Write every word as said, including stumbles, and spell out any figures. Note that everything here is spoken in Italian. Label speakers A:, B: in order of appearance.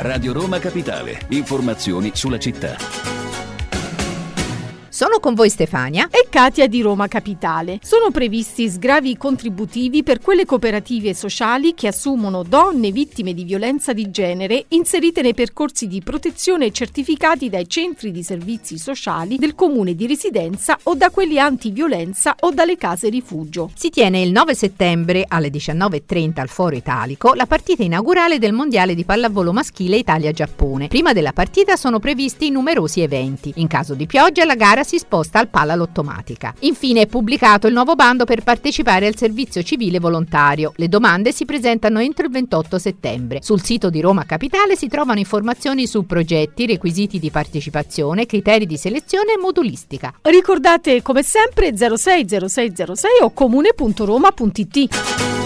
A: Radio Roma Capitale. Informazioni sulla città.
B: Sono con voi Stefania
C: e Katia di Roma Capitale. Sono previsti sgravi contributivi per quelle cooperative sociali che assumono donne vittime di violenza di genere inserite nei percorsi di protezione certificati dai centri di servizi sociali del comune di residenza o da quelli antiviolenza o dalle case rifugio.
B: Si tiene il nove settembre alle diciannove e trenta al Foro Italico la partita inaugurale del Mondiale di pallavolo maschile Italia-Giappone. Prima della partita sono previsti numerosi eventi. In caso di pioggia la gara si sposta al Pala Lottomatica. Infine è pubblicato il nuovo bando per partecipare al servizio civile volontario. Le domande si presentano entro il ventotto settembre. Sul sito di Roma Capitale si trovano informazioni su progetti, requisiti di partecipazione, criteri di selezione e modulistica.
C: Ricordate come sempre zero sei zero sei zero sei o comune punto roma punto it.